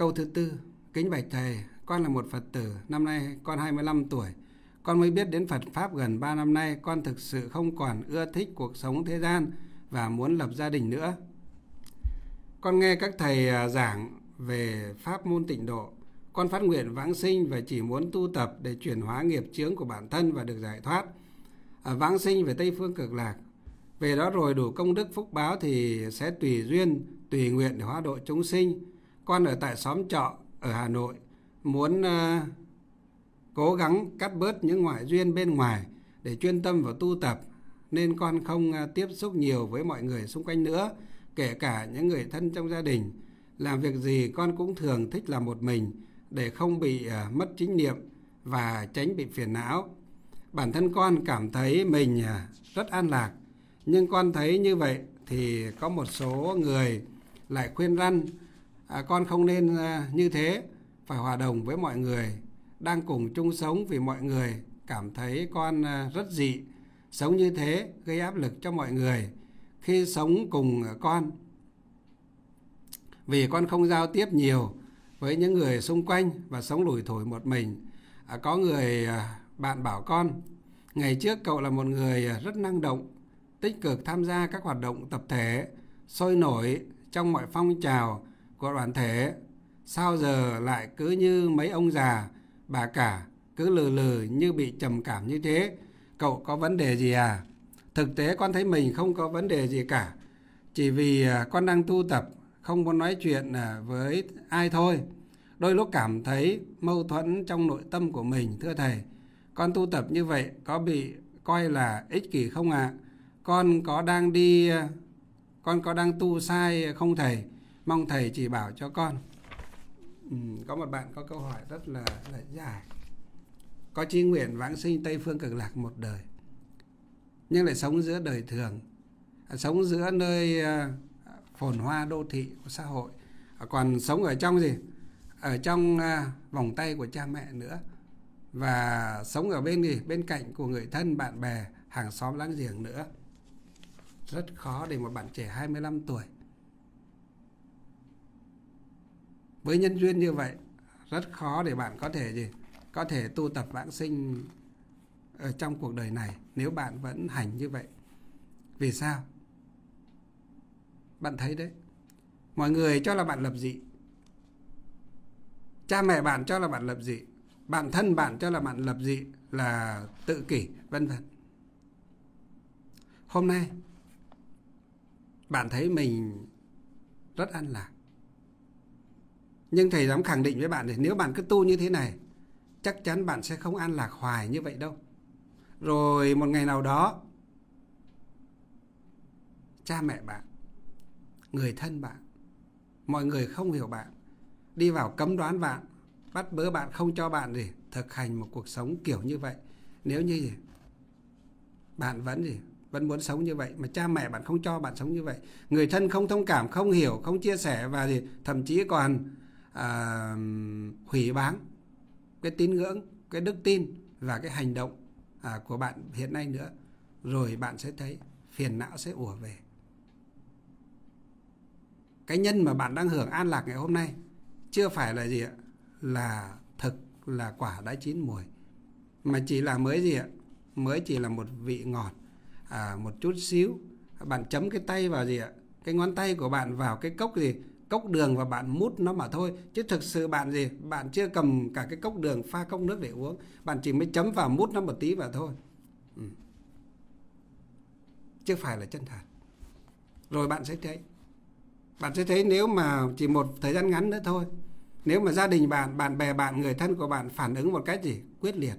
Câu thứ tư: kính bạch thầy, con là một Phật tử, năm nay con 25 tuổi. Con mới biết đến Phật Pháp gần 3 năm nay, con thực sự không còn ưa thích cuộc sống thế gian và muốn lập gia đình nữa. Con nghe các thầy giảng về pháp môn tịnh độ. Con phát nguyện vãng sinh và chỉ muốn tu tập để chuyển hóa nghiệp chướng của bản thân và được giải thoát, vãng sinh về Tây Phương Cực Lạc. Về đó rồi đủ công đức phúc báo thì sẽ tùy duyên, tùy nguyện để hóa độ chúng sinh. Con ở tại xóm trọ ở Hà Nội, muốn cố gắng cắt bớt những ngoại duyên bên ngoài để chuyên tâm vào tu tập, nên con không tiếp xúc nhiều với mọi người xung quanh nữa, kể cả những người thân trong gia đình. Làm việc gì con cũng thường thích làm một mình để không bị mất chánh niệm và tránh bị phiền não. Bản thân con cảm thấy mình rất an lạc, nhưng con thấy như vậy thì có một số người lại khuyên răn con không nên như thế, phải hòa đồng với mọi người đang cùng chung sống, vì mọi người cảm thấy con rất dị. Sống như thế gây áp lực cho mọi người khi sống cùng con, vì con không giao tiếp nhiều với những người xung quanh và sống lủi thủi một mình. Có người bạn bảo con, ngày trước cậu là một người rất năng động, tích cực tham gia các hoạt động tập thể, sôi nổi trong mọi phong trào của đoàn thể. Sao giờ lại cứ như mấy ông già, bà cả, cứ lừ lừ như bị trầm cảm như thế? Cậu có vấn đề gì à? Thực tế con thấy mình không có vấn đề gì cả, chỉ vì con đang tu tập, không muốn nói chuyện với ai thôi. Đôi lúc cảm thấy mâu thuẫn trong nội tâm của mình. Thưa thầy, con tu tập như vậy có bị coi là ích kỷ không ạ? Con có đang tu sai không thầy? Mong thầy chỉ bảo cho con. Có một bạn có câu hỏi rất là dài. Có chí nguyện vãng sinh Tây Phương Cực Lạc một đời, nhưng lại sống giữa đời thường, sống giữa nơi phồn hoa đô thị của xã hội, còn sống ở trong gì? Ở trong vòng tay của cha mẹ nữa, và sống ở bên cạnh của người thân, bạn bè, hàng xóm láng giềng nữa. Rất khó để một bạn trẻ 25 tuổi với nhân duyên như vậy, rất khó để bạn có thể tu tập vãng sinh ở trong cuộc đời này, nếu bạn vẫn hành như vậy. Vì sao? Bạn thấy đấy, mọi người cho là bạn lập dị, cha mẹ bạn cho là bạn lập dị, bạn thân bạn cho là bạn lập dị, là tự kỷ, vân vân. Hôm nay bạn thấy mình rất an lạc, nhưng thầy dám khẳng định với bạn thì nếu bạn cứ tu như thế này, chắc chắn bạn sẽ không an lạc hoài như vậy đâu. Rồi một ngày nào đó, cha mẹ bạn, người thân bạn, mọi người không hiểu bạn, đi vào cấm đoán bạn, bắt bớ bạn, không cho bạn thực hành một cuộc sống kiểu như vậy. Nếu như bạn vẫn muốn sống như vậy, mà cha mẹ bạn không cho bạn sống như vậy, người thân không thông cảm, không hiểu, không chia sẻ, và thậm chí còn hủy báng cái tín ngưỡng, cái đức tin và cái hành động của bạn hiện nay nữa, rồi bạn sẽ thấy phiền não sẽ ùa về. Cái nhân mà bạn đang hưởng an lạc ngày hôm nay chưa phải là là thực, là quả đã chín mùi, mà chỉ là mới chỉ là một vị ngọt, một chút xíu. Bạn chấm cái tay vào cái ngón tay của bạn vào cái cốc đường, và bạn mút nó mà thôi, chứ thực sự bạn chưa cầm cả cái cốc đường, pha cốc nước để uống, bạn chỉ mới chấm vào, mút nó một tí vào thôi, chứ phải là chân thật. Rồi bạn sẽ thấy nếu mà chỉ một thời gian ngắn nữa thôi, nếu mà gia đình bạn, bạn bè bạn, người thân của bạn phản ứng một cách quyết liệt,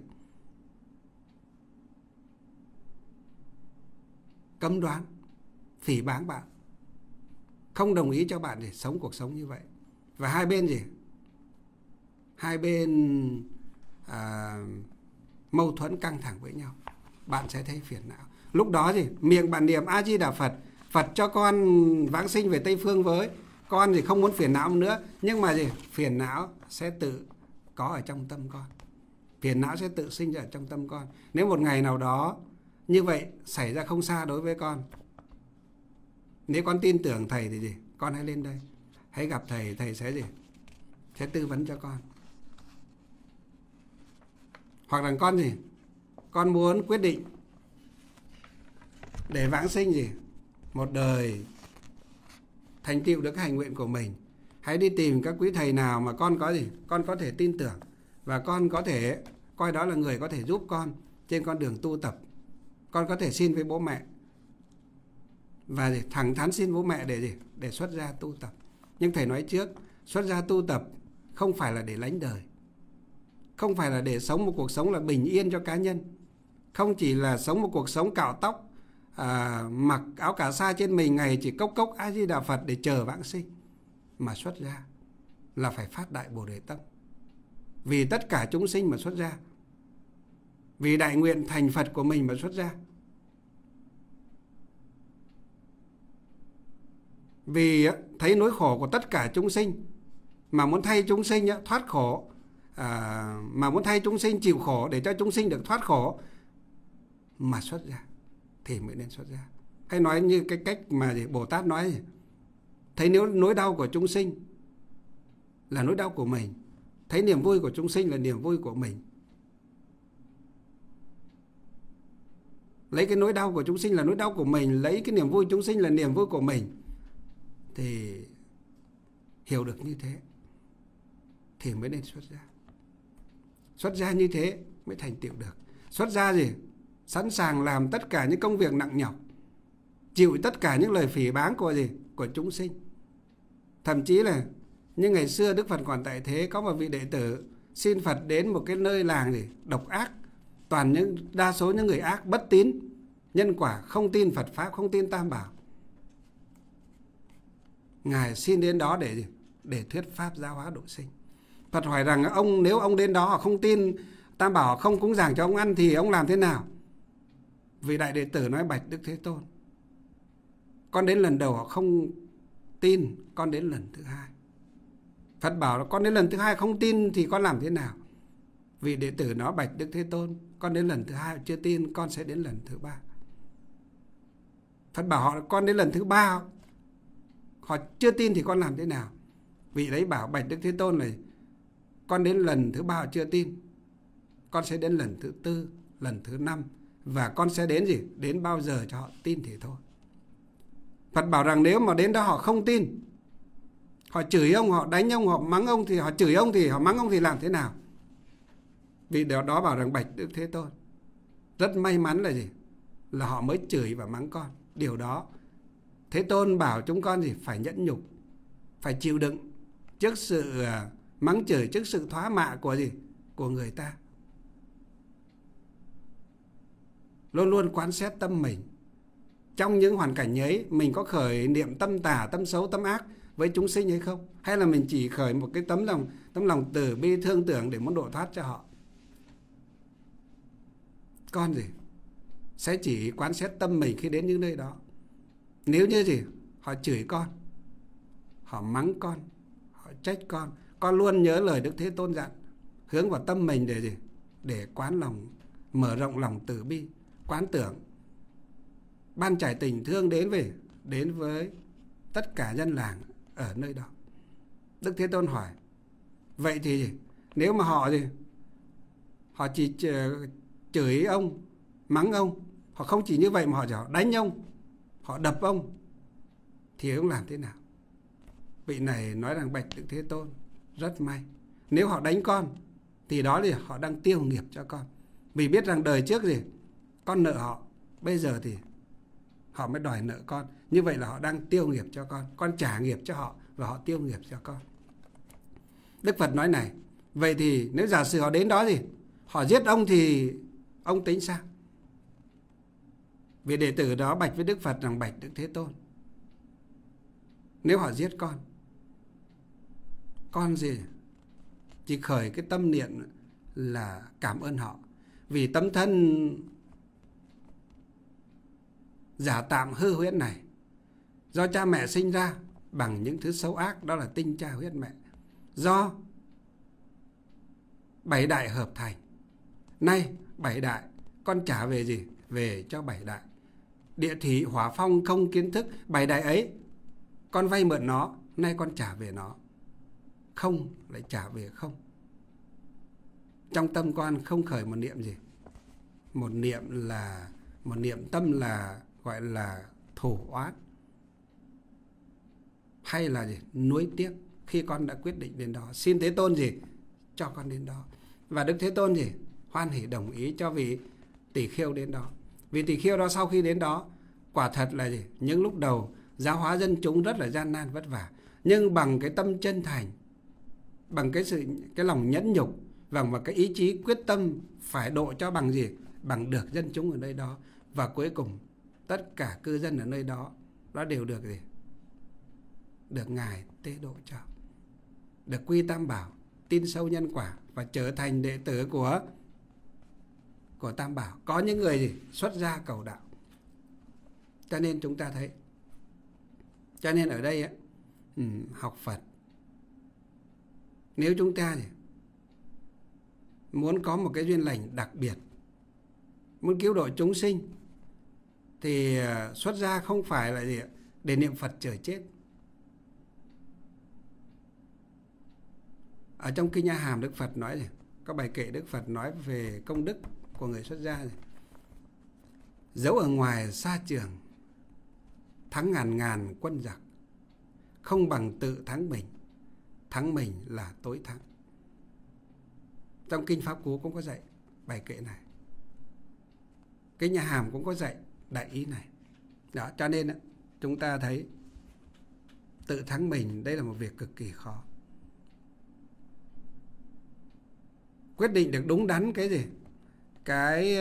cấm đoán, phỉ báng bạn, không đồng ý cho bạn để sống cuộc sống như vậy, và hai bên mâu thuẫn căng thẳng với nhau, bạn sẽ thấy phiền não. Lúc đó miệng bạn niệm A Di Đà Phật, Phật cho con vãng sinh về Tây Phương với, con không muốn phiền não nữa, nhưng mà phiền não sẽ tự có ở trong tâm con, phiền não sẽ tự sinh ra ở trong tâm con. Nếu một ngày nào đó như vậy xảy ra không xa đối với con, nếu con tin tưởng thầy thì con hãy lên đây, hãy gặp thầy, thầy sẽ sẽ tư vấn cho con. Hoặc là con gì? Con muốn quyết định để vãng sinh gì? Một đời thành tựu được cái hành nguyện của mình. Hãy đi tìm các quý thầy nào mà con có gì? Con có thể tin tưởng và con có thể coi đó là người có thể giúp con trên con đường tu tập. Con có thể xin với bố mẹ và gì? Thẳng thắn xin bố mẹ để gì? Để xuất gia tu tập. Nhưng thầy nói trước, xuất gia tu tập không phải là để lánh đời, không phải là để sống một cuộc sống là bình yên cho cá nhân, không chỉ là sống một cuộc sống cạo tóc, mặc áo cà sa trên mình ngày chỉ cốc cốc A Di Đà Phật để chờ vãng sinh. Mà xuất gia là phải phát đại Bồ Đề tâm, vì tất cả chúng sinh mà xuất gia, vì đại nguyện thành Phật của mình mà xuất gia, vì thấy nỗi khổ của tất cả chúng sinh mà muốn thay chúng sinh thoát khổ, mà muốn thay chúng sinh chịu khổ để cho chúng sinh được thoát khổ mà xuất gia thì mới nên xuất gia. Hay nói như cái cách mà Bồ Tát nói, thấy nếu nỗi đau của chúng sinh là nỗi đau của mình, thấy niềm vui của chúng sinh là niềm vui của mình, lấy cái nỗi đau của chúng sinh là nỗi đau của mình, lấy cái niềm vui chúng sinh là niềm vui của mình, thì hiểu được như thế thì mới nên xuất gia. Xuất gia như thế mới thành tựu được. Xuất gia gì? Sẵn sàng làm tất cả những công việc nặng nhọc, chịu tất cả những lời phỉ báng của gì? Của chúng sinh. Thậm chí là như ngày xưa Đức Phật còn tại thế, có một vị đệ tử xin Phật đến một cái nơi làng gì? Độc ác, đa số những người ác, bất tín nhân quả, không tin Phật Pháp, không tin Tam Bảo. Ngài xin đến đó để gì? Để thuyết Pháp giáo hóa độ sinh. Phật hỏi rằng nếu ông đến đó họ không tin Tam Bảo, không cúng dường cho ông ăn thì ông làm thế nào? Vị đại đệ tử nói: bạch Đức Thế Tôn, con đến lần đầu họ không tin, con đến lần thứ hai. Phật bảo con đến lần thứ hai không tin thì con làm thế nào? Vị đệ tử nói: bạch Đức Thế Tôn, con đến lần thứ hai chưa tin, con sẽ đến lần thứ ba. Phật bảo họ con đến lần thứ ba họ chưa tin thì con làm thế nào? Vị đấy bảo: bạch Đức Thế Tôn này, con đến lần thứ ba họ chưa tin, con sẽ đến lần thứ tư, lần thứ năm, và con sẽ đến gì? Đến bao giờ cho họ tin thì thôi. Phật bảo rằng nếu mà đến đó họ không tin, họ chửi ông, họ đánh ông, họ mắng ông, thì họ chửi ông thì họ mắng ông thì làm thế nào? Vị đó bảo rằng: bạch Đức Thế Tôn, rất may mắn là gì? Là họ mới chửi và mắng con. Điều đó Thế Tôn bảo chúng con gì? Phải nhẫn nhục, phải chịu đựng trước sự mắng chửi, trước sự thoá mạ của gì? Của người ta. Luôn luôn quán xét tâm mình. Trong những hoàn cảnh ấy, mình có khởi niệm tâm tà, tâm xấu, tâm ác với chúng sinh hay không? Hay là mình chỉ khởi một cái tấm lòng từ bi thương tưởng để muốn độ thoát cho họ? Con gì? Sẽ chỉ quán xét tâm mình khi đến những nơi đó. Nếu như gì? Họ chửi con, họ mắng con, họ trách con luôn nhớ lời Đức Thế Tôn dặn, hướng vào tâm mình để gì? Để quán lòng, mở rộng lòng từ bi, quán tưởng, ban trải tình thương đến với tất cả dân làng ở nơi đó. Đức Thế Tôn hỏi: vậy thì nếu mà họ chỉ chửi ông, mắng ông, họ không chỉ như vậy mà họ đánh ông, họ đập ông, thì ông làm thế nào? Vị này nói rằng: bạch Đức Thế Tôn, rất may, nếu họ đánh con thì đó là họ đang tiêu nghiệp cho con. Vì biết rằng đời trước gì? Con nợ họ, bây giờ thì họ mới đòi nợ con. Như vậy là họ đang tiêu nghiệp cho con trả nghiệp cho họ và họ tiêu nghiệp cho con. Đức Phật nói này: vậy thì nếu giả sử họ đến đó gì? Họ giết ông thì ông tính sao? Vị đệ tử đó bạch với Đức Phật rằng: bạch Đức Thế Tôn, nếu họ giết con gì? Chỉ khởi cái tâm niệm là cảm ơn họ, vì tấm thân giả tạm hư huyễn này do cha mẹ sinh ra bằng những thứ xấu ác, đó là tinh cha huyết mẹ, do 7 đại hợp thành. Nay 7 đại con trả về gì? Về cho 7 đại. Địa thủy hỏa phong không kiến thức, 7 đại ấy con vay mượn nó, nay con trả về nó. không lại trả về không. Trong tâm con không khởi một niệm gì. Một niệm tâm là gọi là thù oán, hay là gì? Nuối tiếc. Khi con đã quyết định đến đó, xin Thế Tôn gì? Cho con đến đó. Và Đức Thế Tôn gì? Hoan hỉ đồng ý cho vị Tỷ Khưu đến đó. Vị Tỷ Khưu đó sau khi đến đó, quả thật là gì? Những lúc đầu giáo hóa dân chúng rất là gian nan vất vả, nhưng bằng cái tâm chân thành, bằng cái lòng nhẫn nhục, và cái ý chí quyết tâm phải độ cho bằng gì? Bằng được dân chúng ở nơi đó. Và cuối cùng tất cả cư dân ở nơi đó nó đều được gì? Được Ngài tế độ cho, được quy Tam Bảo, tin sâu nhân quả và trở thành đệ tử của Tam Bảo. Có những người gì? Xuất gia cầu đạo. Cho nên chúng ta thấy, cho nên ở đây ấy, học Phật, nếu chúng ta gì? Muốn có một cái duyên lành đặc biệt, muốn cứu độ chúng sinh, thì xuất gia không phải là gì? Để niệm Phật chờ chết. Ở trong Kinh A Hàm, Đức Phật nói gì? Có bài kệ Đức Phật nói về công đức của người xuất gia. Dẫu ở ngoài xa trường, thắng ngàn ngàn quân giặc, không bằng tự thắng mình là tối thắng. Trong Kinh Pháp Cú cũng có dạy bài kệ này. Kinh A Hàm cũng có dạy đại ý này. Đó, cho nên chúng ta thấy tự thắng mình đây là một việc cực kỳ khó. Quyết định được đúng đắn cái gì? Cái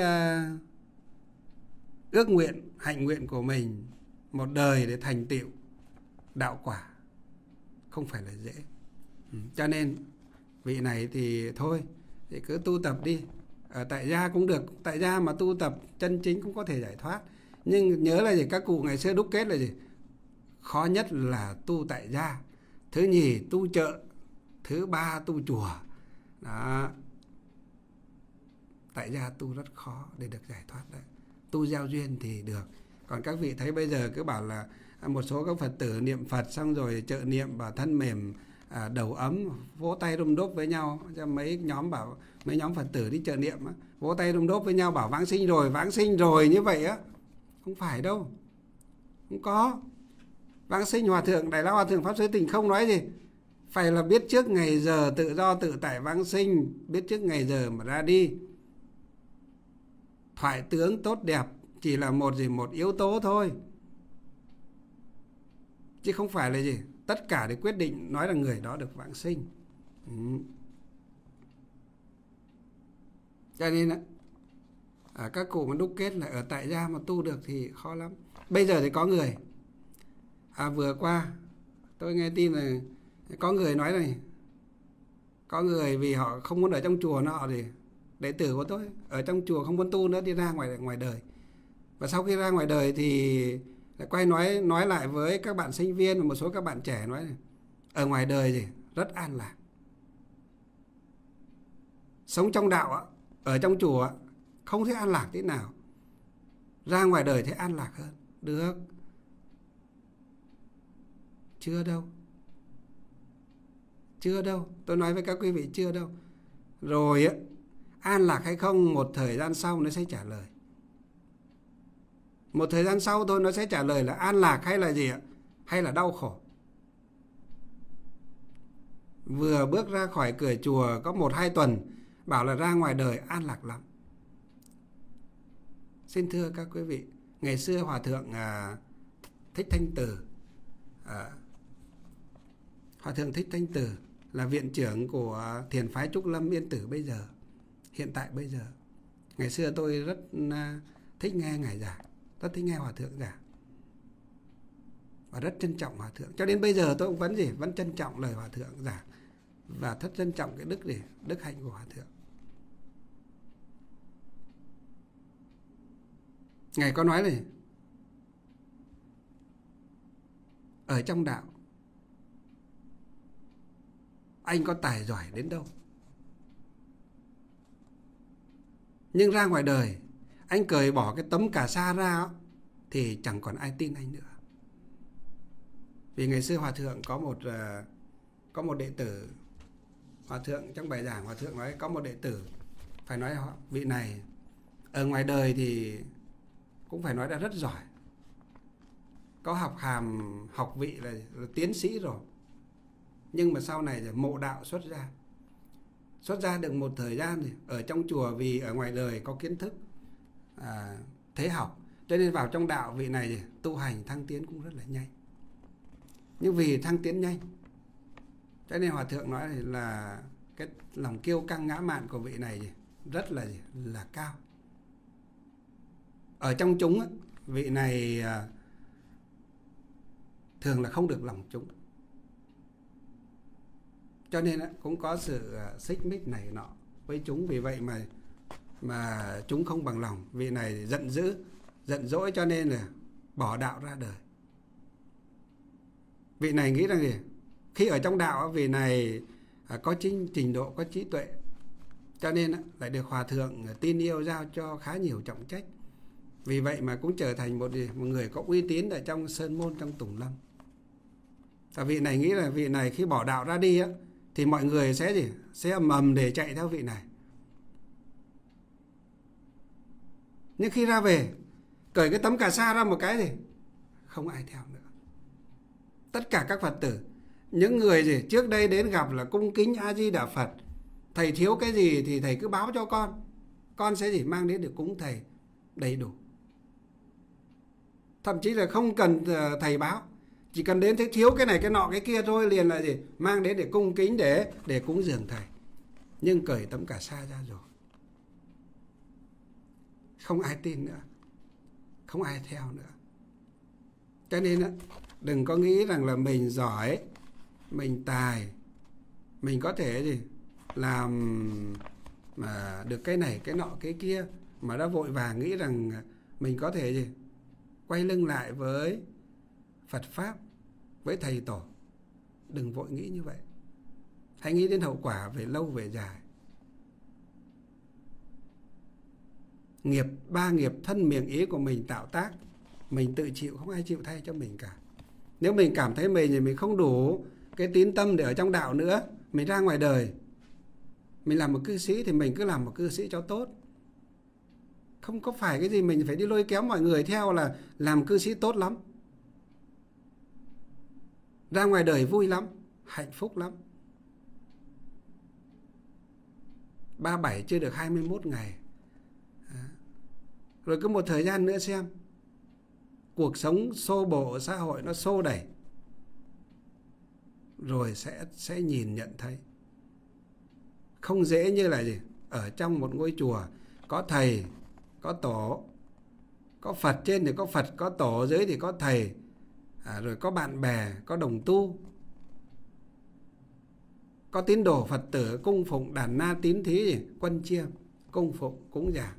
ước nguyện, hạnh nguyện của mình một đời để thành tựu đạo quả không phải là dễ. Cho nên vị này thì thôi, thì cứ tu tập đi. Ở tại gia cũng được, tại gia mà tu tập chân chính cũng có thể giải thoát. Nhưng nhớ là gì? Các cụ ngày xưa đúc kết là gì? Khó nhất là tu tại gia, thứ nhì tu chợ, thứ ba tu chùa. Đó. Tại gia tu rất khó để được giải thoát đấy. Tu gieo duyên thì được. Còn các vị thấy bây giờ cứ bảo là một số các Phật tử niệm Phật xong rồi trợ niệm bảo thân mềm, đầu ấm, vỗ tay rung đốp với nhau. Mấy nhóm Phật tử đi trợ niệm vỗ tay rung đốp với nhau bảo vãng sinh rồi như vậy á. Không phải đâu. Không có. Vãng sinh Hòa Thượng, Đại Lão Hòa Thượng Pháp Sư Tình không nói gì. Phải là biết trước ngày giờ tự do tự tại vãng sinh, biết trước ngày giờ mà ra đi. Thoại tướng tốt đẹp chỉ là một yếu tố thôi, chứ không phải là gì tất cả để quyết định nói là người đó được vãng sinh. Cho nên các cụ mà đúc kết là ở tại gia mà tu được thì khó lắm. Bây giờ thì có người vừa qua tôi nghe tin là có người nói này, có người vì họ không muốn ở trong chùa, họ thì đệ tử của tôi ở trong chùa không muốn tu nữa, đi ra ngoài đời. Và sau khi ra ngoài đời thì quay nói lại với các bạn sinh viên và một số các bạn trẻ nói này, ở ngoài đời thì rất an lạc, sống trong đạo ở trong chùa không thấy an lạc thế nào, ra ngoài đời thấy an lạc hơn. Được, chưa đâu, tôi nói với các quý vị chưa đâu. Rồi an lạc hay không một thời gian sau nó sẽ trả lời. Một thời gian sau thôi nó sẽ trả lời là an lạc hay là gì ạ? Hay là đau khổ. Vừa bước ra khỏi cửa chùa có 1-2 tuần bảo là ra ngoài đời an lạc lắm. Xin thưa các quý vị, ngày xưa Hòa Thượng Thích Thanh Từ, Hòa Thượng Thích Thanh Từ là viện trưởng của thiền phái Trúc Lâm Yên Tử hiện tại bây giờ. Ngày xưa tôi rất thích nghe Ngài giảng, rất thích nghe Hòa Thượng giảng và rất trân trọng Hòa Thượng. Cho đến bây giờ tôi cũng vẫn trân trọng lời Hòa Thượng giảng và rất trân trọng cái đức hạnh của Hòa Thượng. Ngài có nói này, ở trong đạo anh có tài giỏi đến đâu, nhưng ra ngoài đời anh cởi bỏ cái tấm cà sa ra thì chẳng còn ai tin anh nữa. Vì ngày xưa Hòa Thượng có một có một đệ tử Hòa thượng, trong bài giảng Hòa thượng nói có một đệ tử phải nói vị này ở ngoài đời thì cũng phải nói là rất giỏi, có học hàm học vị là tiến sĩ rồi, nhưng mà sau này là mộ đạo xuất ra được một thời gian thì ở trong chùa, vì ở ngoài đời có kiến thức thế học, cho nên vào trong đạo vị này thì tu hành thăng tiến cũng rất là nhanh. Nhưng vì thăng tiến nhanh cho nên Hòa thượng nói là cái lòng kiêu căng ngã mạn của vị này rất là cao. Ở trong chúng vị này thường là không được lòng chúng, cho nên cũng có sự xích mích này nọ với chúng. Vì vậy mà chúng không bằng lòng. Vị này giận dỗi cho nên là bỏ đạo ra đời. Vị này nghĩ rằng gì? Khi ở trong đạo vị này có trình độ, có trí tuệ, cho nên lại được Hòa thượng tin yêu giao cho khá nhiều trọng trách. Vì vậy mà cũng trở thành một người có uy tín ở trong sơn môn, trong Tùng Lâm. Và vị này nghĩ là vị này khi bỏ đạo ra đi thì mọi người sẽ ầm để chạy theo vị này. Nhưng khi ra về cởi cái tấm cà sa ra một cái thì không ai theo nữa. Tất cả các Phật tử, những người trước đây đến gặp là cung kính A Di Đà Phật, thầy thiếu cái gì thì thầy cứ báo cho con sẽ mang đến được cúng thầy đầy đủ. Thậm chí là không cần thầy báo, chỉ cần đến thấy thiếu cái này cái nọ cái kia thôi, liền là mang đến để cung kính để cúng dường thầy. Nhưng cởi tấm cà sa ra rồi không ai tin nữa, không ai theo nữa. Cho nên đừng có nghĩ rằng là mình giỏi, mình tài, mình có thể làm mà được cái này cái nọ cái kia, mà đã vội vàng nghĩ rằng mình có thể quay lưng lại với Phật Pháp, với thầy tổ. Đừng vội nghĩ như vậy. Hãy nghĩ đến hậu quả về lâu về dài. Ba nghiệp thân miệng ý của mình tạo tác, mình tự chịu, không ai chịu thay cho mình cả. Nếu mình cảm thấy mình không đủ cái tín tâm để ở trong đạo nữa, mình ra ngoài đời, mình làm một cư sĩ thì mình cứ làm một cư sĩ cho tốt. Không có phải cái gì mình phải đi lôi kéo mọi người theo là làm cư sĩ tốt lắm. Ra ngoài đời vui lắm, hạnh phúc lắm. 37 chưa được 21 ngày. Rồi cứ một thời gian nữa xem, cuộc sống xô bồ, xã hội nó xô đẩy, rồi sẽ nhìn nhận thấy. Không dễ như là ở trong một ngôi chùa có thầy, có tổ, có Phật trên thì có Phật, có tổ, dưới thì có thầy, rồi có bạn bè, có đồng tu, có tín đồ Phật tử cung phụng đàn na tín thí, quân chiêm, cung phụng, cúng dường.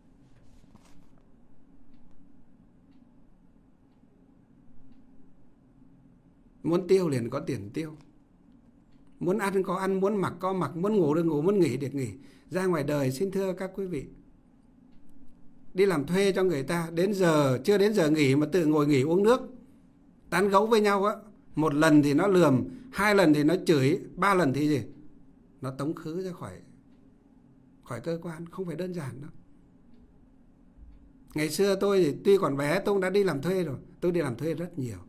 Muốn tiêu liền có tiền tiêu, muốn ăn có ăn, muốn mặc có mặc, muốn ngủ được ngủ, muốn nghỉ được nghỉ. Ra ngoài đời xin thưa các quý vị, đi làm thuê cho người ta, đến giờ chưa đến giờ nghỉ mà tự ngồi nghỉ uống nước, tán gẫu với nhau một lần thì nó lườm, 2 lần thì nó chửi, 3 lần thì nó tống khứ ra khỏi cơ quan. Không phải đơn giản đâu. Ngày xưa tôi thì tuy còn bé, tôi đã đi làm thuê rồi. Tôi đi làm thuê rất nhiều.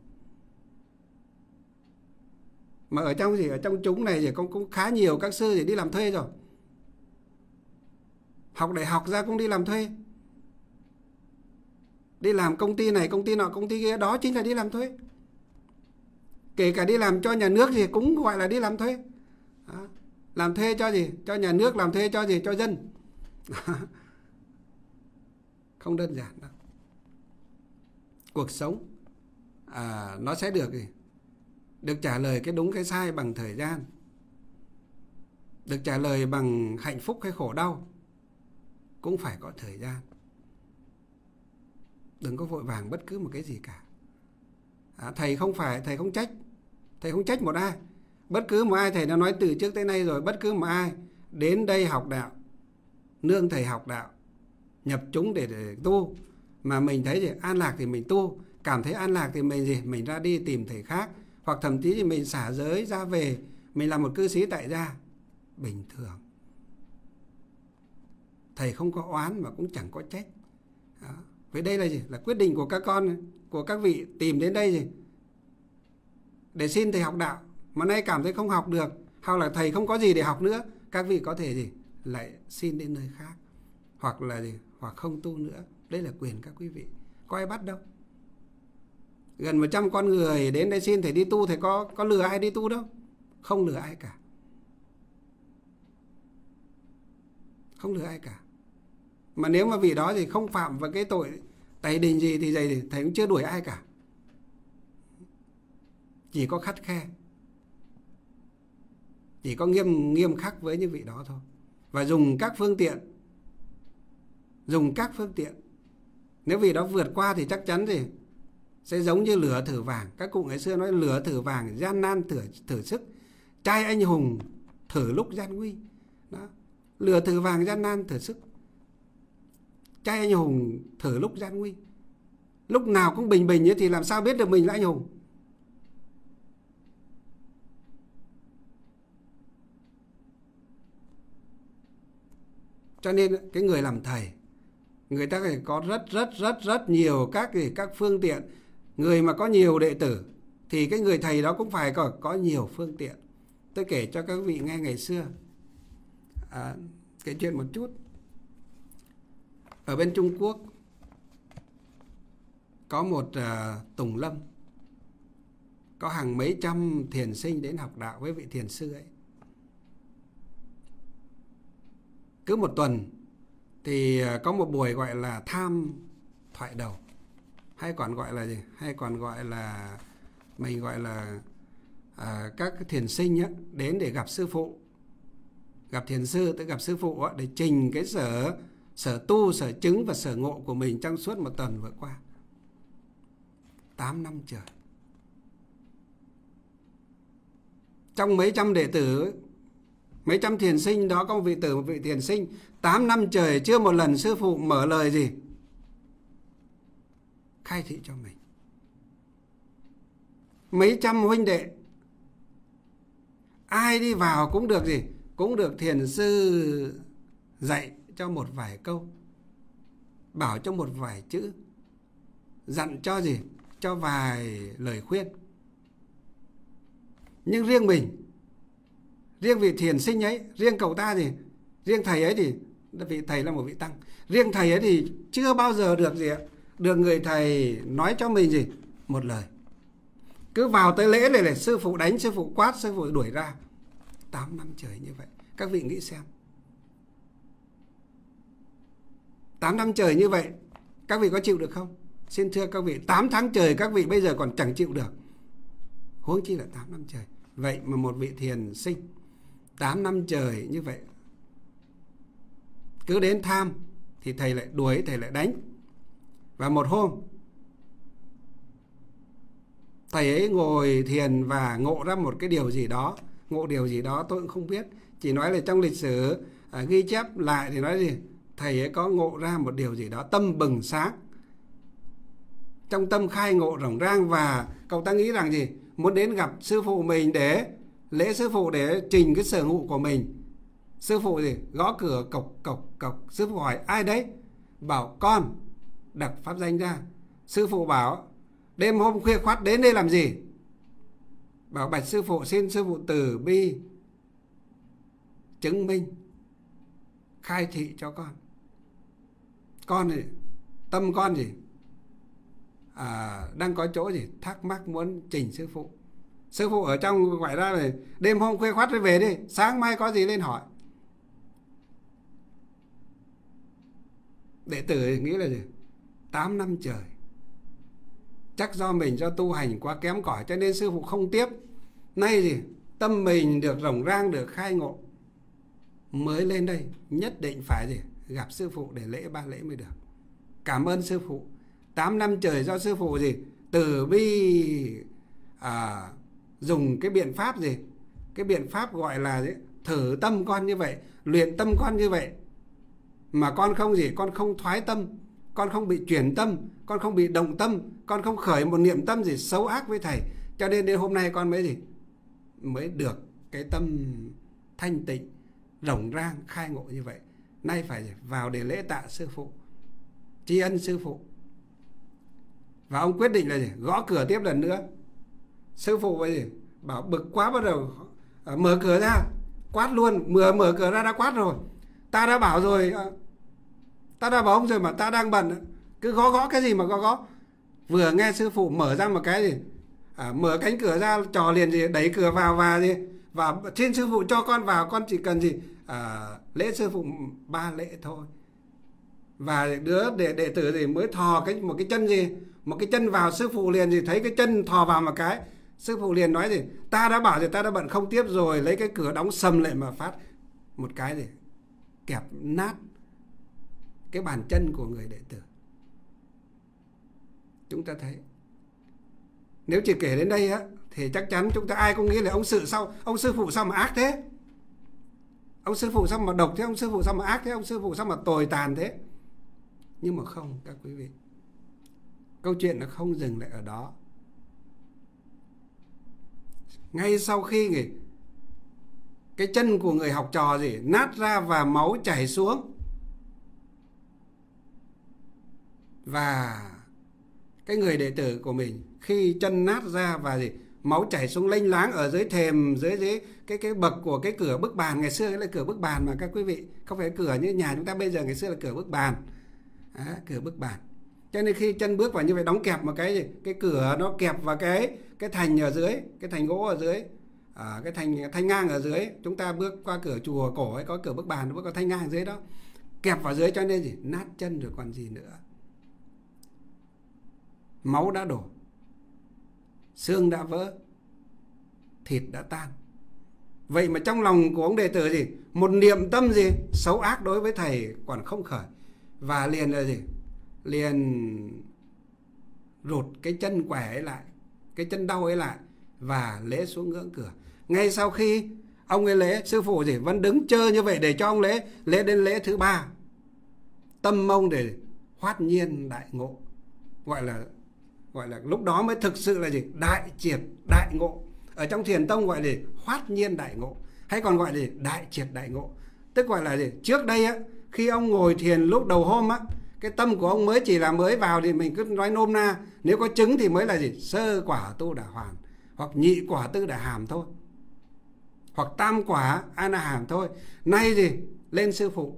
Mà ở trong chúng này thì cũng khá nhiều các sư thì đi làm thuê rồi. Học đại học ra cũng đi làm thuê, đi làm công ty này, công ty nọ, công ty kia, đó chính là đi làm thuê. Kể cả đi làm cho nhà nước thì cũng gọi là đi làm thuê. Đó. Làm thuê cho gì? Cho nhà nước, làm thuê cho gì? Cho dân. Không đơn giản đâu. Cuộc sống nó sẽ được trả lời cái đúng cái sai bằng thời gian, được trả lời bằng hạnh phúc hay khổ đau cũng phải có thời gian. Đừng có vội vàng bất cứ một cái gì cả. Thầy không trách một ai. Bất cứ một ai, thầy đã nói từ trước tới nay rồi, bất cứ một ai đến đây học đạo, nương thầy học đạo, nhập chúng để tu, mà mình thấy an lạc thì mình tu, cảm thấy an lạc thì mình ra đi tìm thầy khác, hoặc thậm chí thì mình xả giới ra về, Mình là một cư sĩ tại gia bình thường, thầy không có oán mà cũng chẳng có trách. Đó. Vậy đây là gì? Là quyết định của các con, của các vị tìm đến đây gì? Để xin thầy học đạo. Mà nay cảm thấy không học được, hoặc là thầy không có gì để học nữa, các vị có thể gì? Lại xin đến nơi khác. Hoặc là gì? Hoặc không tu nữa. Đây là quyền các quý vị. Có ai bắt đâu. Gần 100 con người đến đây xin thầy đi tu, thầy có lừa ai đi tu đâu. Không lừa ai cả. Không lừa ai cả. Mà nếu mà vị đó thì không phạm vào cái tội tày đình gì thì thầy cũng chưa đuổi ai cả. Chỉ có khắt khe, chỉ có nghiêm khắc với những vị đó thôi. Và dùng các phương tiện. Nếu vị đó vượt qua thì chắc chắn gì sẽ giống như lửa thử vàng. Các cụ ngày xưa nói lửa thử vàng, gian nan thử sức, trai anh hùng thử lúc gian nguy. Đó. Lửa thử vàng, gian nan thử sức, trai anh hùng thử lúc gian nguy. Lúc nào cũng bình bình thì làm sao biết được mình là anh hùng. Cho nên cái người làm thầy, người ta phải có rất nhiều các phương tiện. Người mà có nhiều đệ tử thì cái người thầy đó cũng phải có nhiều phương tiện. Tôi kể cho các vị nghe ngày xưa kể chuyện một chút. Ở bên Trung Quốc có một tùng lâm, có hàng mấy trăm thiền sinh đến học đạo với vị thiền sư ấy. Cứ một tuần thì có một buổi gọi là tham thoại đầu, hay còn gọi là gì? Hay còn gọi là mình gọi là các thiền sinh á, đến để gặp sư phụ, gặp thiền sư, tới gặp sư phụ á, để trình cái sở tu, sở chứng và sở ngộ của mình trong suốt một tuần vừa qua. 8 năm trời. Trong mấy trăm đệ tử, mấy trăm thiền sinh đó có một vị thiền sinh 8 năm trời chưa một lần sư phụ mở lời gì khai thị cho mình. Mấy trăm huynh đệ ai đi vào cũng được gì, cũng được thiền sư dạy cho một vài câu, bảo cho một vài chữ, dặn cho gì, cho vài lời khuyên. Nhưng riêng mình, riêng vị thiền sinh ấy, riêng cậu ta gì, riêng thầy ấy thì vị thầy là một vị tăng, riêng thầy ấy thì chưa bao giờ được gì ạ, được người thầy nói cho mình gì một lời. Cứ vào tới lễ này là sư phụ đánh, sư phụ quát, sư phụ đuổi ra. 8 năm trời như vậy. Các vị nghĩ xem, 8 năm trời như vậy các vị có chịu được không? Xin thưa các vị, 8 tháng trời các vị bây giờ còn chẳng chịu được, huống chi là 8 năm trời. Vậy mà một vị thiền sinh 8 năm trời như vậy, cứ đến tham thì thầy lại đuổi, thầy lại đánh. Và một hôm thầy ấy ngồi thiền và ngộ ra một cái điều gì đó. Ngộ điều gì đó tôi cũng không biết, chỉ nói là trong lịch sử ghi chép lại thì nói gì, thầy ấy có ngộ ra một điều gì đó, tâm bừng sáng, trong tâm khai ngộ rộng rang. Và cậu ta nghĩ rằng gì, muốn đến gặp sư phụ mình để lễ sư phụ, để trình cái sở ngộ của mình. Sư phụ gì, gõ cửa cộc cộc cộc. Sư phụ hỏi ai đấy? Bảo con, đặt pháp danh ra. Sư phụ bảo đêm hôm khuya khoắt đến đây làm gì? Bảo bạch sư phụ, xin sư phụ từ bi chứng minh, khai thị cho con. Con thì tâm con gì đang có chỗ gì thắc mắc muốn trình sư phụ. Sư phụ ở trong gọi ra là đêm hôm khuya khoắt về đi, sáng mai có gì lên hỏi. Đệ tử nghĩ là gì, 8 năm trời chắc do mình do tu hành quá kém cỏi cho nên sư phụ không tiếp. Nay gì tâm mình được rộng rang, được khai ngộ, mới lên đây nhất định phải gì gặp sư phụ để lễ 3 lễ mới được. Cảm ơn sư phụ. 8 năm trời do sư phụ gì từ bi dùng cái biện pháp gì, cái biện pháp gọi là gì? Thử tâm con như vậy, luyện tâm con như vậy, mà con không gì, con không thoái tâm, con không bị chuyển tâm, con không bị động tâm, con không khởi một niệm tâm gì xấu ác với thầy. Cho nên đến hôm nay con mới gì, mới được cái tâm thanh tịnh, rộng rang, khai ngộ như vậy. Nay phải vào để lễ tạ sư phụ, tri ân sư phụ. Và ông quyết định là gì? Gõ cửa tiếp lần nữa. Sư phụ vậy gì? Bảo bực quá, bắt đầu mở cửa ra, quát luôn. Mở cửa ra đã quát rồi. Ta đã bảo rồi, ta đã bảo ông rồi mà ta đang bận, cứ gõ cái gì mà gõ. Vừa nghe sư phụ mở ra một cái gì, mở cánh cửa ra, trò liền gì, đẩy cửa vào và gì, và xin sư phụ cho con vào, con chỉ cần gì, lễ sư phụ 3 lễ thôi. Và đứa đệ tử gì mới thò một cái chân gì, một cái chân vào, sư phụ liền gì thấy cái chân thò vào một cái, sư phụ liền nói gì, ta đã bảo rồi, ta đã bận không tiếp rồi, lấy cái cửa đóng sầm lại mà phát một cái gì, kẹp nát cái bàn chân của người đệ tử. Chúng ta thấy, nếu chỉ kể đến đây á thì chắc chắn chúng ta ai cũng nghĩ là ông sư phụ sao mà ác thế, ông sư phụ sao mà độc thế, ông sư phụ sao mà ác thế, ông sư phụ sao mà tồi tàn thế. Nhưng mà không, các quý vị, câu chuyện nó không dừng lại ở đó. Ngay sau khi cái chân của người học trò gì nát ra và máu chảy xuống, và cái người đệ tử của mình khi chân nát ra và gì máu chảy xuống lênh láng ở dưới thềm, dưới cái bậc của cái cửa bức bàn. Ngày xưa là cửa bức bàn mà các quý vị, không phải cửa như nhà chúng ta bây giờ, ngày xưa là cửa bức bàn. Cửa bức bàn. Cho nên khi chân bước vào như vậy, đóng kẹp một cái gì, cái cửa nó kẹp vào cái thành ở dưới, cái thành gỗ ở dưới, cái thanh ngang ở dưới. Chúng ta bước qua cửa chùa cổ ấy có cửa bức bàn, nó có thanh ngang ở dưới đó, kẹp vào dưới, cho nên gì nát chân rồi còn gì nữa. Máu đã đổ, xương đã vỡ, thịt đã tan. Vậy mà trong lòng của ông đệ tử gì, một niệm tâm gì xấu ác đối với thầy còn không khởi, và liền là gì, liền rụt cái chân quẻ ấy lại, cái chân đau ấy lại, và lễ xuống ngưỡng cửa. Ngay sau khi ông ấy lễ, sư phụ gì vẫn đứng chơi như vậy để cho ông lễ đến lễ thứ 3, tâm ông để hoát nhiên đại ngộ, gọi là lúc đó mới thực sự là gì, đại triệt đại ngộ. Ở trong thiền tông gọi là hoát nhiên đại ngộ, hay còn gọi là đại triệt đại ngộ. Tức gọi là gì, trước đây á, khi ông ngồi thiền lúc đầu hôm á, cái tâm của ông mới chỉ là mới vào thì mình cứ nói nôm na, nếu có chứng thì mới là gì, sơ quả tu đà hoàn, hoặc nhị quả tư đà hàm thôi, hoặc tam quả a na hàm thôi. Nay gì lên sư phụ,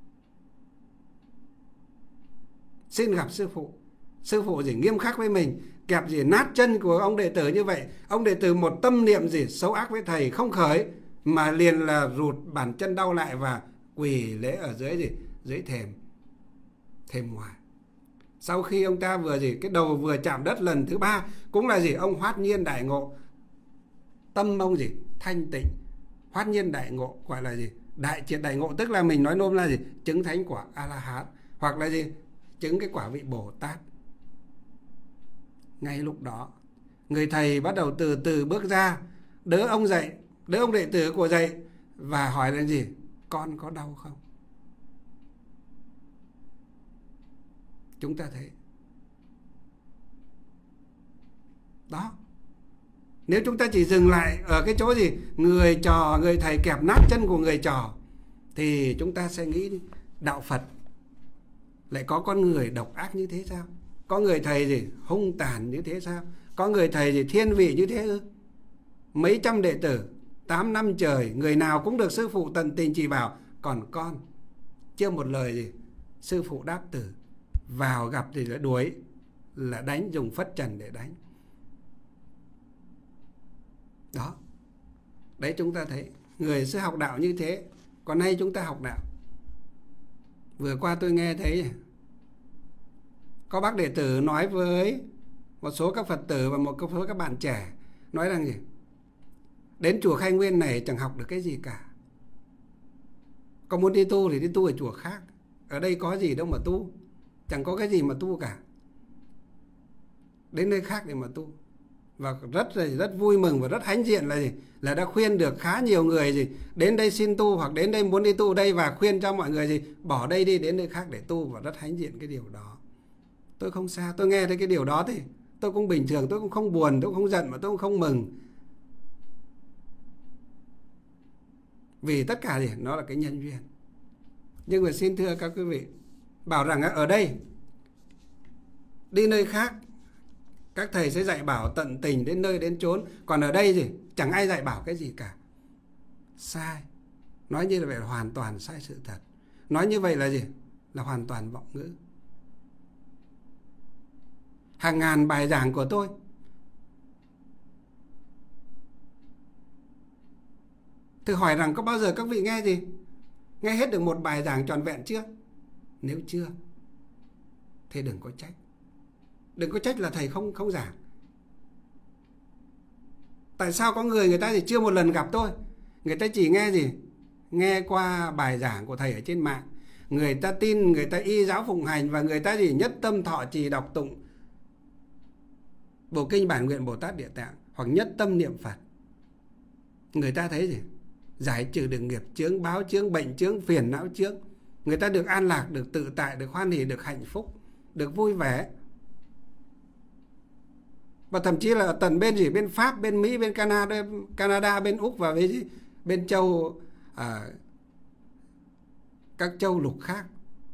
xin gặp sư phụ. Sư phụ gì nghiêm khắc với mình, kẹp gì nát chân của ông đệ tử như vậy. Ông đệ tử một tâm niệm gì xấu ác với thầy không khởi, mà liền là rụt bàn chân đau lại và quỳ lễ ở dưới gì, dưới thềm ngoài. Sau khi ông ta vừa gì, cái đầu vừa chạm đất lần thứ 3, cũng là gì, ông hoát nhiên đại ngộ, tâm ông gì thanh tịnh, hoát nhiên đại ngộ, gọi là gì, đại triệt đại ngộ. Tức là mình nói nôm là gì, chứng thánh quả A La Hán, hoặc là gì, chứng cái quả vị Bồ Tát. Ngay lúc đó, người thầy bắt đầu từ từ bước ra, đỡ ông dậy, đỡ ông đệ tử của dậy, và hỏi là gì, con có đau không? Chúng ta thấy đó, nếu chúng ta chỉ dừng lại ở cái chỗ gì, người trò, người thầy kẹp nát chân của người trò, thì chúng ta sẽ nghĩ đạo Phật lại có con người độc ác như thế sao? Có người thầy gì hung tàn như thế sao? Có người thầy gì thiên vị như thế ư? Mấy trăm đệ tử 8 năm trời, người nào cũng được sư phụ tận tình chỉ bảo, còn con chưa một lời gì sư phụ đáp từ, vào gặp thì là đuổi, là đánh, dùng phất trần để đánh. Đó, đấy chúng ta thấy người xưa học đạo như thế, còn nay chúng ta học đạo. Vừa qua tôi nghe thấy có bác đệ tử nói với một số các Phật tử và một số các bạn trẻ, nói rằng gì, đến chùa Khai Nguyên này chẳng học được cái gì cả, có muốn đi tu thì đi tu ở chùa khác, ở đây có gì đâu mà tu, chẳng có cái gì mà tu cả, đến nơi khác để mà tu. Và rất vui mừng và rất hãnh diện là gì, là đã khuyên được khá nhiều người gì đến đây xin tu, hoặc đến đây muốn đi tu đây, và khuyên cho mọi người gì bỏ đây đi, đến nơi khác để tu, và rất hãnh diện cái điều đó. Tôi không sao, tôi nghe thấy cái điều đó thì tôi cũng bình thường, tôi cũng không buồn, tôi cũng không giận, mà tôi cũng không mừng. Vì tất cả gì? Nó là cái nhân duyên. Nhưng mà xin thưa các quý vị, bảo rằng ở đây, đi nơi khác, các thầy sẽ dạy bảo tận tình đến nơi đến chốn. Còn ở đây gì? Chẳng ai dạy bảo cái gì cả. Sai. Nói như vậy là hoàn toàn sai sự thật. Nói như vậy là gì? Là hoàn toàn vọng ngữ. Hàng ngàn bài giảng của tôi, thử hỏi rằng có bao giờ các vị nghe gì? Nghe hết được một bài giảng trọn vẹn chưa? Nếu chưa, thì đừng có trách. Đừng có trách là thầy không giảng. Tại sao có người ta thì chưa một lần gặp tôi, người ta chỉ nghe gì? Nghe qua bài giảng của thầy ở trên mạng. Người ta tin, người ta y giáo phụng hành, và người ta gì? Nhất tâm thọ trì đọc tụng Bộ Kinh Bản Nguyện Bồ Tát Địa Tạng, hoặc nhất tâm niệm Phật. Người ta thấy gì? Giải trừ được nghiệp chướng, báo chướng, bệnh chướng, phiền não chướng. Người ta được an lạc, được tự tại, được hoan hỷ, được hạnh phúc, được vui vẻ. Và thậm chí là tận bên gì? Bên Pháp, bên Mỹ, bên Canada, bên Úc và bên châu, các châu lục khác.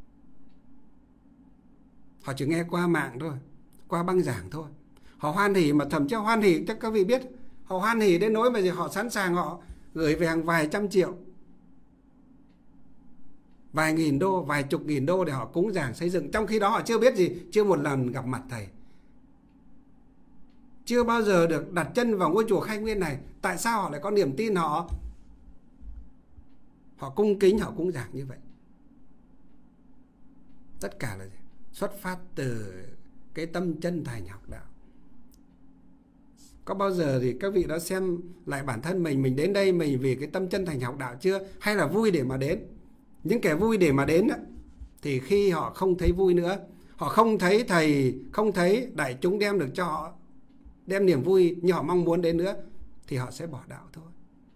Họ chỉ nghe qua mạng thôi, qua băng giảng thôi. Họ hoan hỷ, mà thậm chí hoan hỷ, chắc các vị biết, họ hoan hỷ đến nỗi mà gì? Họ sẵn sàng họ gửi về hàng vài trăm triệu, vài nghìn đô, vài chục nghìn đô để họ cúng giảng xây dựng. Trong khi đó họ chưa biết gì, chưa một lần gặp mặt thầy, chưa bao giờ được đặt chân vào ngôi chùa Khai Nguyên này. Tại sao họ lại có niềm tin, họ cung kính, họ cúng giảng như vậy? Tất cả là gì? Xuất phát từ cái tâm chân thành học đạo. Có bao giờ thì các vị đã xem lại bản thân mình đến đây mình vì cái tâm chân thành học đạo chưa? Hay là vui để mà đến? Những kẻ vui để mà đến đó, thì khi họ không thấy vui nữa, họ không thấy thầy, không thấy đại chúng đem được cho họ, đem niềm vui như họ mong muốn đến nữa, thì họ sẽ bỏ đạo thôi.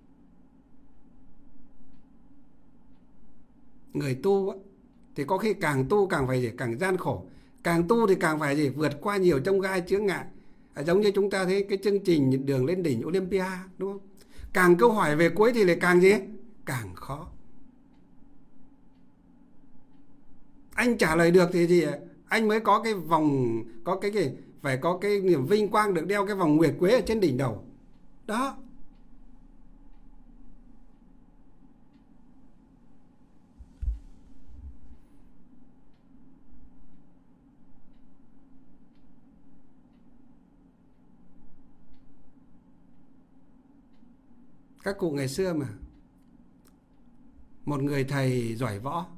Người tu thì có khi càng tu càng phải gì? Càng gian khổ. Càng tu thì càng phải gì? Vượt qua nhiều chông gai chướng ngại. Giống như chúng ta thấy cái chương trình Đường Lên Đỉnh Olympia, đúng không? Càng câu hỏi về cuối thì lại càng gì? Càng khó. Anh trả lời được thì gì? Anh mới có cái vòng, có cái phải có cái niềm vinh quang được đeo cái vòng nguyệt quế ở trên đỉnh đầu. Đó. Các cụ ngày xưa mà, một người thầy giỏi võ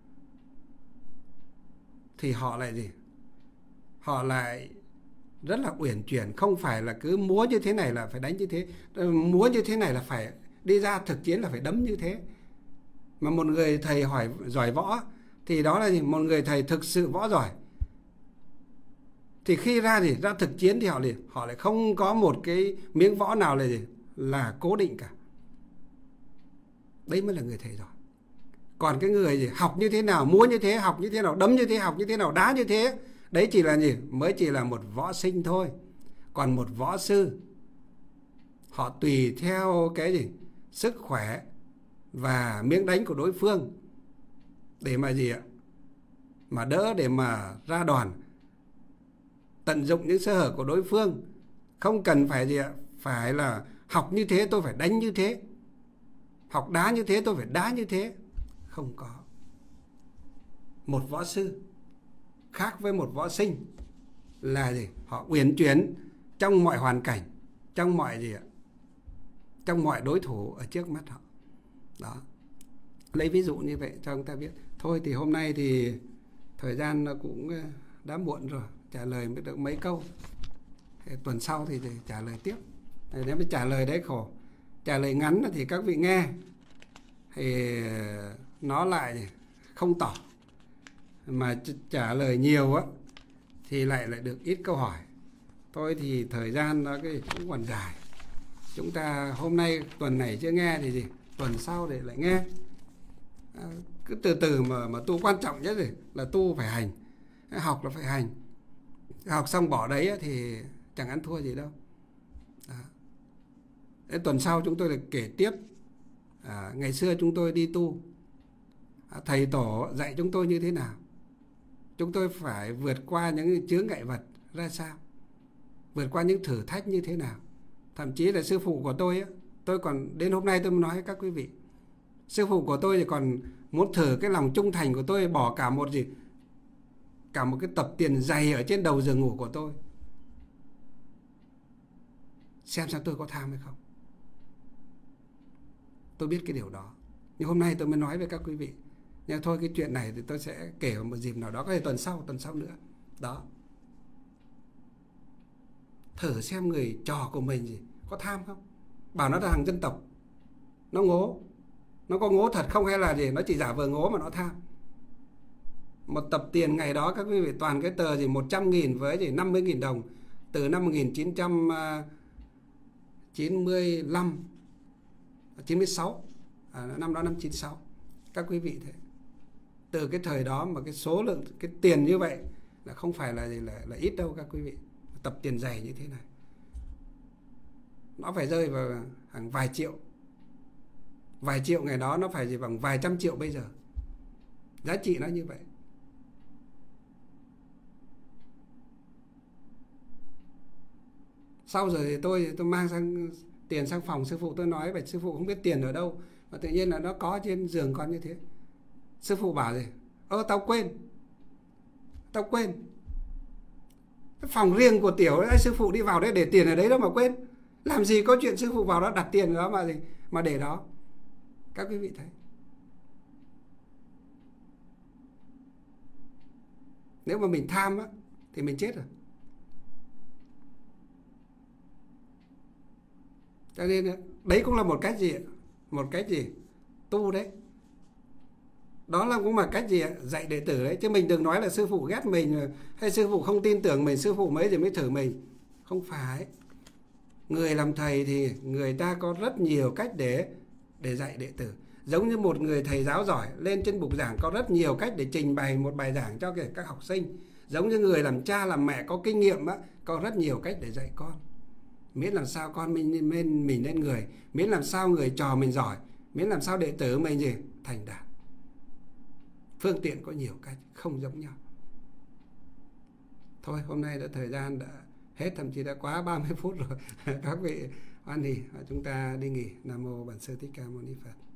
thì họ lại gì? Họ lại rất là uyển chuyển. Không phải là cứ múa như thế này là phải đánh như thế, múa như thế này là phải đi ra thực chiến là phải đấm như thế. Mà một người thầy giỏi võ thì đó là gì? Một người thầy thực sự võ giỏi. Thì khi ra gì? Ra thực chiến thì họ lại không có một cái miếng võ nào là gì? Là cố định cả. Đấy mới là người thầy giỏi. Còn cái người gì? Học như thế nào, múa như thế, học như thế nào, đấm như thế, học như thế nào, đá như thế, đấy chỉ là gì? Mới chỉ là một võ sinh thôi. Còn một võ sư, họ tùy theo cái gì? Sức khỏe và miếng đánh của đối phương để mà gì ạ? Mà đỡ, để mà ra đòn, tận dụng những sơ hở của đối phương. Không cần phải gì ạ? Phải là học như thế tôi phải đánh như thế, học đá như thế tôi phải đá như thế. Không có. Một võ sư khác với một võ sinh là gì? Họ uyển chuyển trong mọi hoàn cảnh, trong mọi gì ạ? Trong mọi đối thủ ở trước mắt họ. Đó. Lấy ví dụ như vậy cho chúng ta biết. Thôi thì hôm nay thì thời gian nó cũng đã muộn rồi, trả lời mới được mấy câu. Tuần sau thì trả lời tiếp. Nếu mà trả lời đấy khổ. Trả lời ngắn thì các vị nghe thì nó lại không tỏ, mà trả lời nhiều á thì lại được ít câu hỏi. Thôi thì thời gian nó cũng còn dài. Chúng ta hôm nay tuần này chưa nghe thì gì? Tuần sau để lại nghe. Cứ từ từ mà tu. Quan trọng nhất là tu phải hành. Học là phải hành. Học xong bỏ đấy thì chẳng ăn thua gì đâu. Đó. Tuần sau chúng tôi lại kể tiếp Ngày xưa chúng tôi đi tu, thầy tổ dạy chúng tôi như thế nào, chúng tôi phải vượt qua những chướng ngại vật ra sao, vượt qua những thử thách như thế nào. Thậm chí là sư phụ của tôi tôi còn đến hôm nay tôi mới nói với các quý vị, sư phụ của tôi thì còn muốn thử cái lòng trung thành của tôi, bỏ cả một cái tập tiền dày ở trên đầu giường ngủ của tôi, xem tôi có tham hay không. Tôi biết cái điều đó, nhưng hôm nay tôi mới nói với các quý vị. Nhưng thôi, cái chuyện này thì tôi sẽ kể vào một dịp nào đó, có thể tuần sau nữa. Đó, thử xem người trò của mình có tham không. Bảo nó là thằng dân tộc, nó ngố, nó có ngố thật không hay là nó chỉ giả vờ ngố mà nó tham. Một tập tiền ngày đó các quý vị, toàn cái tờ 100.000 với 50.000 đồng, từ năm 1995 96, năm đó năm 96. Các quý vị thấy, từ cái thời đó mà cái số lượng cái tiền như vậy là không phải là ít đâu các quý vị. Tập tiền dày như thế này nó phải rơi vào hàng vài triệu. Vài triệu ngày đó nó phải bằng vài trăm triệu bây giờ. Giá trị nó như vậy. Sau rồi thì tôi mang tiền sang phòng sư phụ, tôi nói vậy, sư phụ không biết tiền ở đâu mà tự nhiên là nó có trên giường con như thế. Sư phụ bảo gì? Tao quên. Cái phòng riêng của Tiểu ấy, sư phụ đi vào đấy để tiền ở đấy đâu mà quên. Làm gì có chuyện sư phụ vào đó đặt tiền ở đó mà để đó. Các quý vị thấy. Nếu mà mình tham thì mình chết rồi. Cho nên đấy cũng là một cách gì? Một cách gì? Tu đấy. Đó là cũng là cách gì? Dạy đệ tử đấy. Chứ mình đừng nói là sư phụ ghét mình, hay sư phụ không tin tưởng mình, sư phụ mấy rồi mới thử mình. Không phải. Người làm thầy thì người ta có rất nhiều cách để dạy đệ tử. Giống như một người thầy giáo giỏi lên trên bục giảng có rất nhiều cách để trình bày một bài giảng cho các học sinh. Giống như người làm cha làm mẹ có kinh nghiệm có rất nhiều cách để dạy con. Miễn làm sao con mình nên người, miễn làm sao người trò mình giỏi, miễn làm sao đệ tử mình thành đạt. Phương tiện có nhiều cách, không giống nhau. Thôi, hôm nay thời gian đã hết, thậm chí đã quá 30 phút rồi. Các vị hoan hỉ, chúng ta đi nghỉ. Nam mô Bổn Sư Thích Ca Mâu Ni Phật.